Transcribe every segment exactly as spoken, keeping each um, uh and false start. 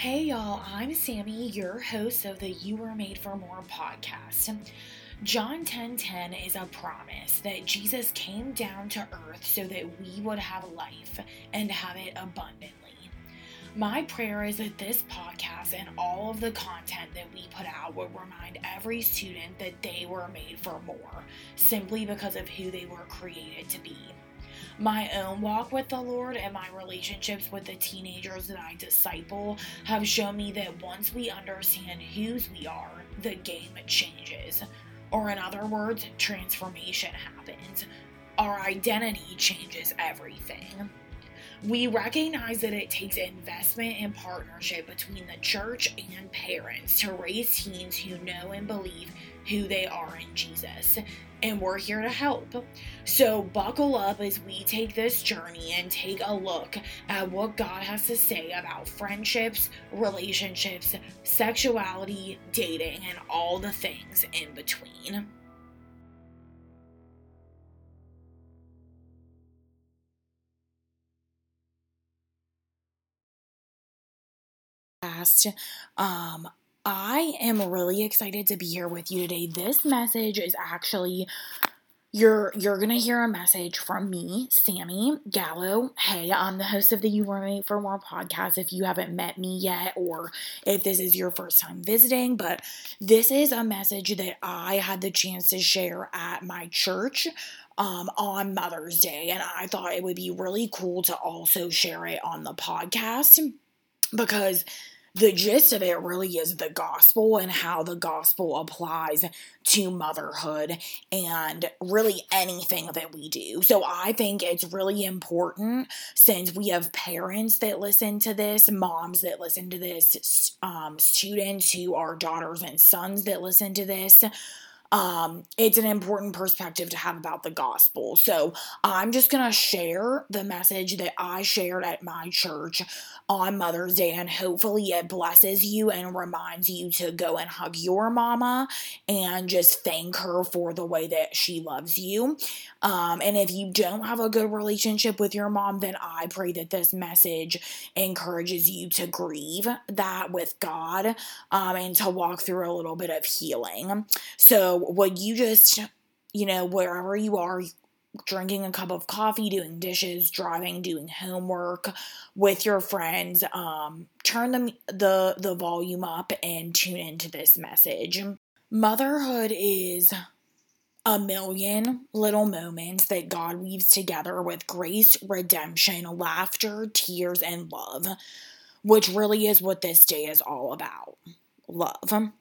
Hey y'all, I'm Sammy, your host of the You Were Made for More podcast. John ten ten is a promise that Jesus came down to earth so that we would have life and have it abundantly. My prayer is that this podcast and all of the content that we put out will remind every student that they were made for more, simply because of who they were created to be. My own walk with the Lord and my relationships with the teenagers that I disciple have shown me that once we understand whose we are, the game changes. Or in other words, transformation happens. Our identity changes everything. We recognize that it takes investment and partnership between the church and parents to raise teens who know and believe who they are in Jesus. And we're here to help. So buckle up as we take this journey and take a look at what God has to say about friendships, relationships, sexuality, dating, and all the things in between. Um, I am really excited to be here with you today. This message is actually You're you're gonna hear a message from me, Sammy Gallo. Hey, I'm the host of the You Were Made for More podcast. If you haven't met me yet, or if this is your first time visiting, but this is a message that I had the chance to share at my church um, on Mother's Day, and I thought it would be really cool to also share it on the podcast because the gist of it really is the gospel and how the gospel applies to motherhood and really anything that we do. So I think it's really important, since we have parents that listen to this, moms that listen to this, um, students who are daughters and sons that listen to this. Um, it's an important perspective to have about the gospel. So I'm just going to share the message that I shared at my church on Mother's Day, and hopefully it blesses you and reminds you to go and hug your mama and just thank her for the way that she loves you. Um, and if you don't have a good relationship with your mom, then I pray that this message encourages you to grieve that with God, um, and to walk through a little bit of healing. So would you just, you know, wherever you are, drinking a cup of coffee, doing dishes, driving, doing homework with your friends, um, turn the, the, the volume up and tune into this message. Motherhood is a million little moments that God weaves together with grace, redemption, laughter, tears, and love, which really is what this day is all about. Love.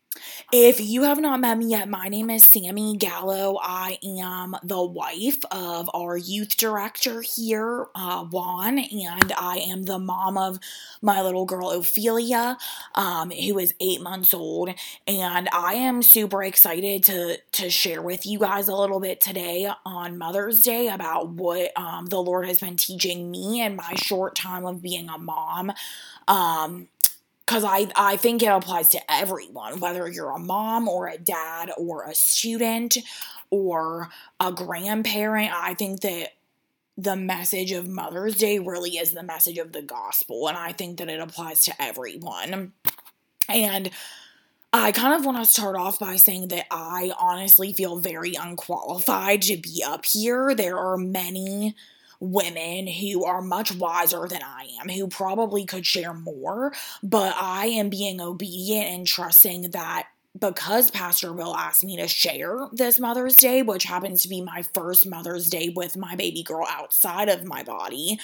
If you have not met me yet, my name is Sammy Gallo. I am the wife of our youth director here, uh, Juan, and I am the mom of my little girl, Ophelia, um, who is eight months old. And I am super excited to, to share with you guys a little bit today on Mother's Day about what um, the Lord has been teaching me in my short time of being a mom. Um, Because I, I think it applies to everyone, whether you're a mom or a dad or a student or a grandparent. I think that the message of Mother's Day really is the message of the gospel, and I think that it applies to everyone. And I kind of want to start off by saying that I honestly feel very unqualified to be up here. There are many women who are much wiser than I am, who probably could share more, but I am being obedient and trusting that because Pastor Bill asked me to share this Mother's Day, which happens to be my first Mother's Day with my baby girl outside of my body,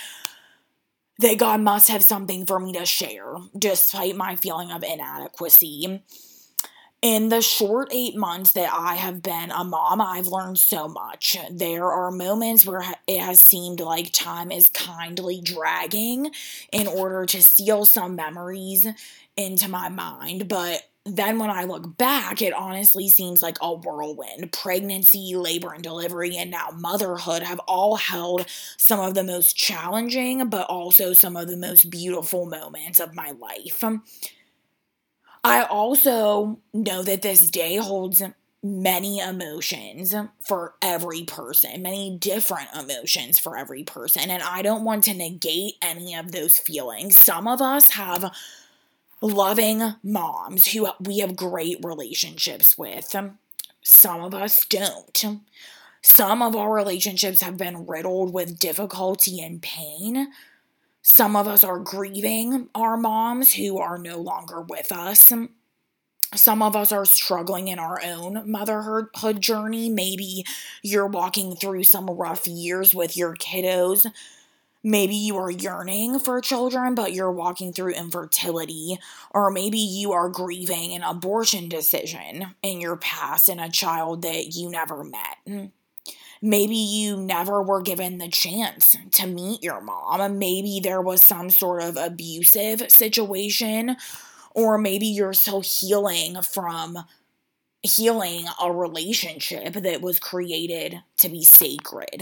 that God must have something for me to share, despite my feeling of inadequacy. In the short eight months that I have been a mom, I've learned so much. There are moments where it has seemed like time is kindly dragging in order to seal some memories into my mind. But then when I look back, it honestly seems like a whirlwind. Pregnancy, labor and delivery, and now motherhood have all held some of the most challenging, but also some of the most beautiful moments of my life. I also know that this day holds many emotions for every person, many different emotions for every person, and I don't want to negate any of those feelings. Some of us have loving moms who we have great relationships with. Some of us don't. Some of our relationships have been riddled with difficulty and pain. Some of us are grieving our moms who are no longer with us. Some of us are struggling in our own motherhood journey. Maybe you're walking through some rough years with your kiddos. Maybe you are yearning for children, but you're walking through infertility. Or maybe you are grieving an abortion decision in your past and a child that you never met. Maybe you never were given the chance to meet your mom. Maybe there was some sort of abusive situation. Or maybe you're still healing from healing a relationship that was created to be sacred.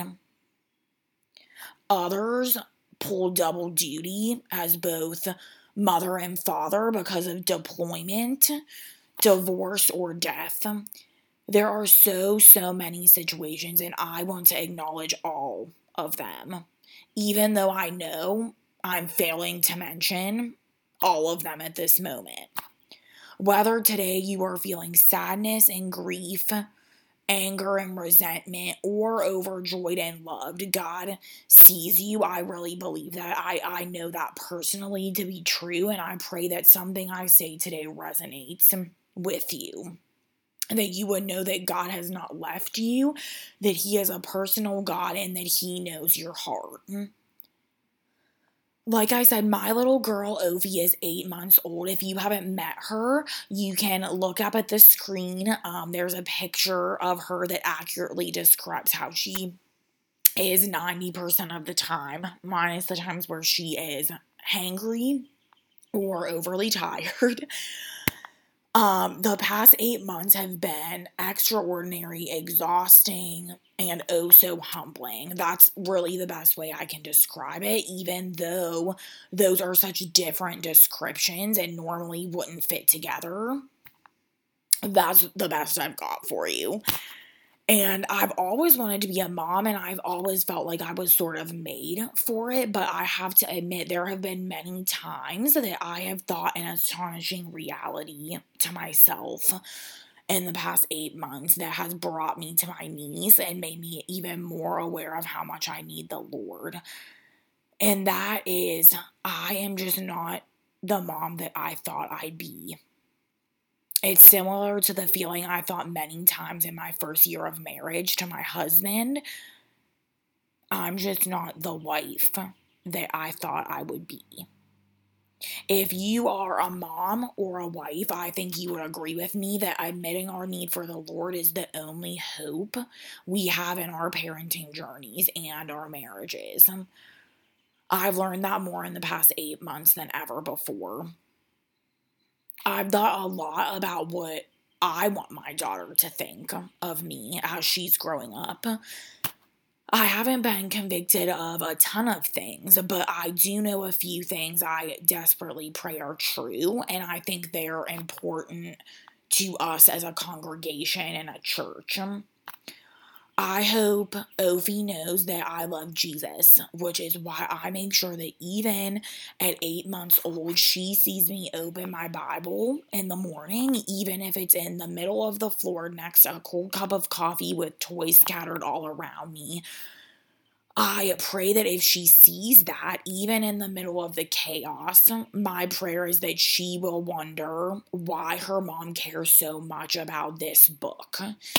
Others pull double duty as both mother and father because of deployment, divorce, or death. There are so, so many situations, and I want to acknowledge all of them, even though I know I'm failing to mention all of them at this moment. Whether today you are feeling sadness and grief, anger and resentment, or overjoyed and loved, God sees you. I really believe that. I, I know that personally to be true, and I pray that something I say today resonates with you. That you would know that God has not left you, that He is a personal God, and that He knows your heart. Like I said, my little girl, Ovi, is eight months old. If you haven't met her, you can look up at the screen. Um, there's a picture of her that accurately describes how she is ninety percent of the time, minus the times where she is hangry or overly tired. Um, the past eight months have been extraordinary, exhausting, and oh so humbling. That's really the best way I can describe it, even though those are such different descriptions and normally wouldn't fit together. That's the best I've got for you. And I've always wanted to be a mom, and I've always felt like I was sort of made for it, but I have to admit there have been many times that I have thought an astonishing reality to myself in the past eight months that has brought me to my knees and made me even more aware of how much I need the Lord. And that is, I am just not the mom that I thought I'd be. It's similar to the feeling I thought many times in my first year of marriage to my husband. I'm just not the wife that I thought I would be. If you are a mom or a wife, I think you would agree with me that admitting our need for the Lord is the only hope we have in our parenting journeys and our marriages. I've learned that more in the past eight months than ever before. I've thought a lot about what I want my daughter to think of me as she's growing up. I haven't been convicted of a ton of things, but I do know a few things I desperately pray are true, and I think they're important to us as a congregation and a church. I hope Ovi knows that I love Jesus, which is why I make sure that even at eight months old, she sees me open my Bible in the morning, even if it's in the middle of the floor next to a cold cup of coffee with toys scattered all around me. I pray that if she sees that, even in the middle of the chaos, my prayer is that she will wonder why her mom cares so much about this book.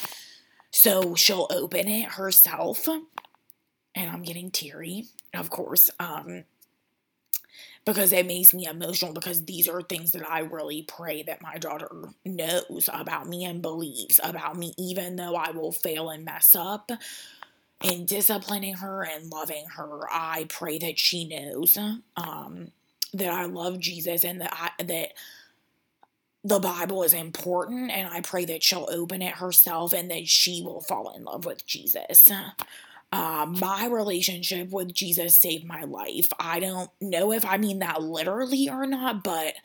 So she'll open it herself, and I'm getting teary, of course, um, because it makes me emotional, because these are things that I really pray that my daughter knows about me and believes about me, even though I will fail and mess up in disciplining her and loving her. I pray that she knows um, that I love Jesus and that I, that the Bible is important, and I pray that she'll open it herself and that she will fall in love with Jesus. Uh, my relationship with Jesus saved my life. I don't know if I mean that literally or not, but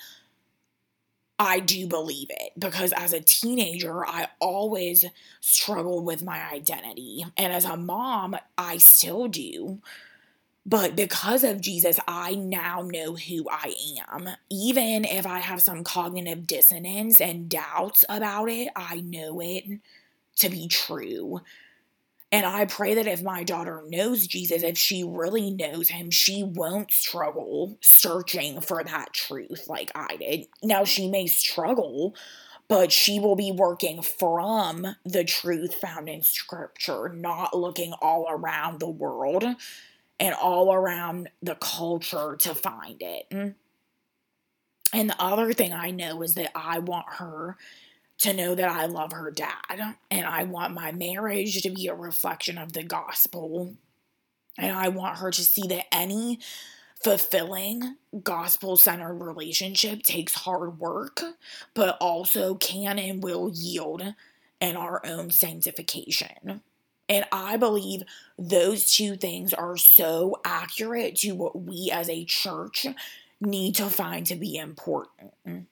I do believe it, because as a teenager, I always struggled with my identity. And as a mom, I still do. But because of Jesus, I now know who I am. Even if I have some cognitive dissonance and doubts about it, I know it to be true. And I pray that if my daughter knows Jesus, if she really knows him, she won't struggle searching for that truth like I did. Now, she may struggle, but she will be working from the truth found in Scripture, not looking all around the world and all around the culture to find it. And the other thing I know is that I want her to know that I love her dad, and I want my marriage to be a reflection of the gospel, and I want her to see that any fulfilling gospel-centered relationship takes hard work, but also can and will yield in our own sanctification. And I believe those two things are so accurate to what we as a church need to find to be important.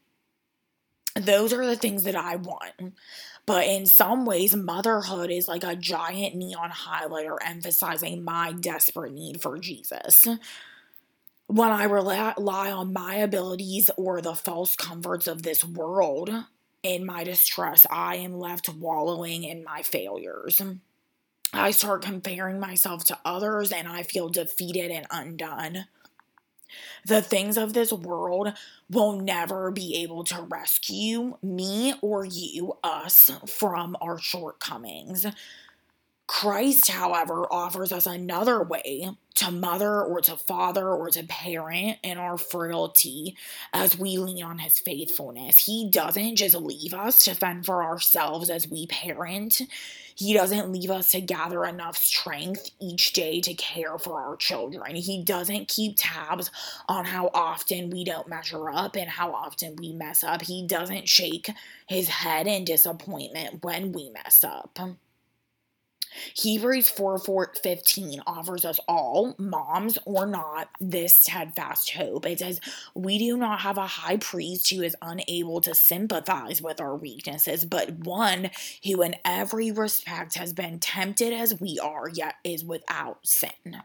Those are the things that I want. But in some ways, motherhood is like a giant neon highlighter emphasizing my desperate need for Jesus. When I rely on my abilities or the false comforts of this world in my distress, I am left wallowing in my failures. I start comparing myself to others and I feel defeated and undone. The things of this world will never be able to rescue me or you, us, from our shortcomings. Christ, however, offers us another way to mother or to father or to parent in our frailty as we lean on his faithfulness. He doesn't just leave us to fend for ourselves as we parent. He doesn't leave us to gather enough strength each day to care for our children. He doesn't keep tabs on how often we don't measure up and how often we mess up. He doesn't shake his head in disappointment when we mess up. Hebrews four fifteen offers us all, moms or not, this steadfast hope. It says, we do not have a high priest who is unable to sympathize with our weaknesses, but one who in every respect has been tempted as we are, yet is without sin.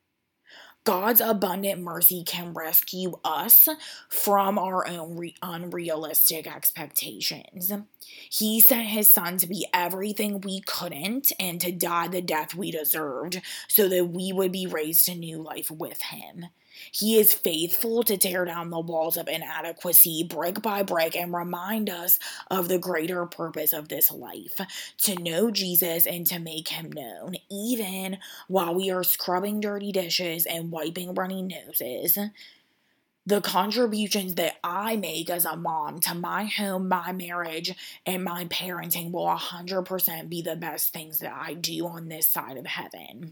God's abundant mercy can rescue us from our own re- unrealistic expectations. He sent his son to be everything we couldn't and to die the death we deserved so that we would be raised to new life with him. He is faithful to tear down the walls of inadequacy brick by brick and remind us of the greater purpose of this life, to know Jesus and to make him known, even while we are scrubbing dirty dishes and wiping runny noses. The contributions that I make as a mom to my home, my marriage, and my parenting will one hundred percent be the best things that I do on this side of heaven.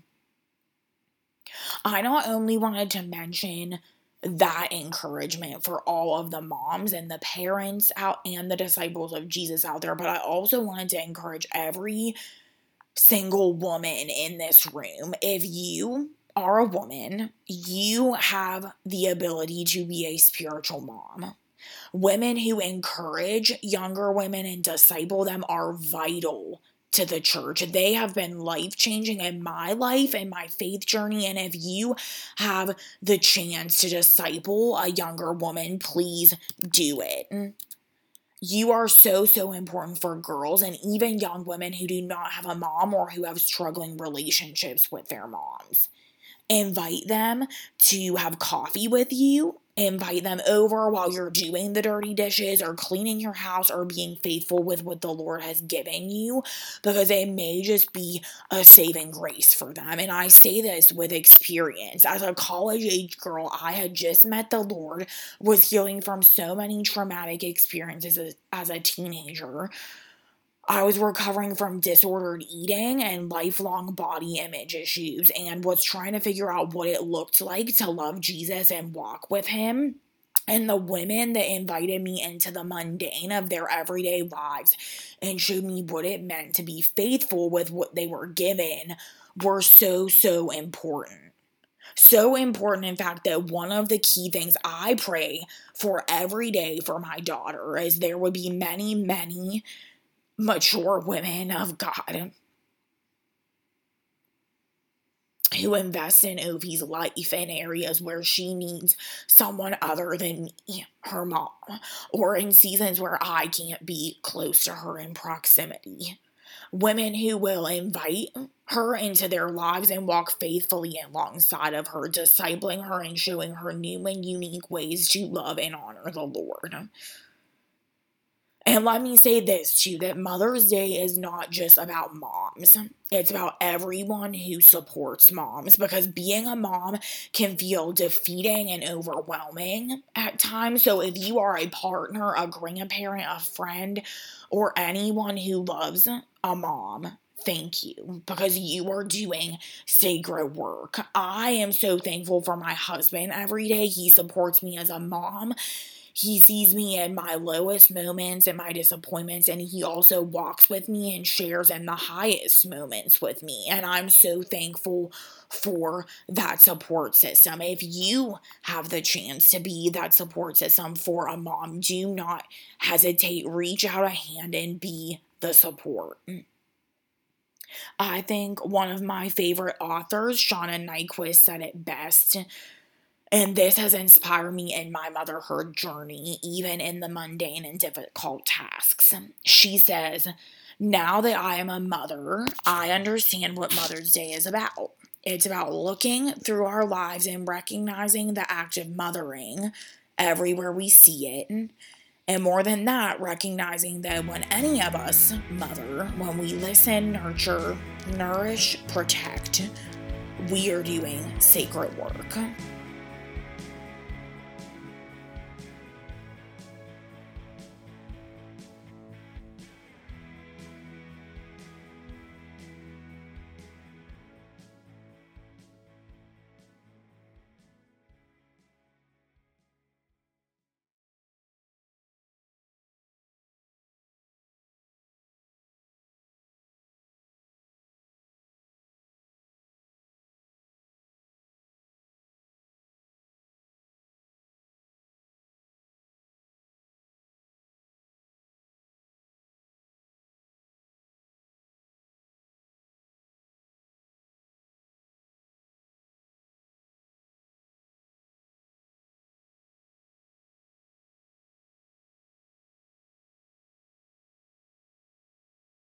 I not only wanted to mention that encouragement for all of the moms and the parents out and the disciples of Jesus out there, but I also wanted to encourage every single woman in this room. If you are a woman, you have the ability to be a spiritual mom. Women who encourage younger women and disciple them are vital to the church. They have been life-changing in my life and my faith journey, and if you have the chance to disciple a younger woman, please do it. You are so, so important for girls and even young women who do not have a mom or who have struggling relationships with their moms. Invite them to have coffee with you. Invite them over while you're doing the dirty dishes or cleaning your house or being faithful with what the Lord has given you, because it may just be a saving grace for them. And I say this with experience. As a college-age girl, I had just met the Lord, was healing from so many traumatic experiences as, as a teenager. I was recovering from disordered eating and lifelong body image issues and was trying to figure out what it looked like to love Jesus and walk with him. And the women that invited me into the mundane of their everyday lives and showed me what it meant to be faithful with what they were given were so, so important. So important, in fact, that one of the key things I pray for every day for my daughter is there would be many, many mature women of God who invests in Ovi's life in areas where she needs someone other than me, her mom, or in seasons where I can't be close to her in proximity. Women who will invite her into their lives and walk faithfully alongside of her, discipling her and showing her new and unique ways to love and honor the Lord. And let me say this too, that Mother's Day is not just about moms. It's about everyone who supports moms, because being a mom can feel defeating and overwhelming at times. So if you are a partner, a grandparent, a friend, or anyone who loves a mom, thank you, because you are doing sacred work. I am so thankful for my husband every day. He supports me as a mom. He sees me in my lowest moments and my disappointments, and he also walks with me and shares in the highest moments with me. And I'm so thankful for that support system. If you have the chance to be that support system for a mom, do not hesitate. Reach out a hand and be the support. I think one of my favorite authors, Shauna Nyquist, said it best. And this has inspired me in my motherhood journey, even in the mundane and difficult tasks. She says, "Now that I am a mother, I understand what Mother's Day is about. It's about looking through our lives and recognizing the act of mothering everywhere we see it. And more than that, recognizing that when any of us mother, when we listen, nurture, nourish, protect, we are doing sacred work."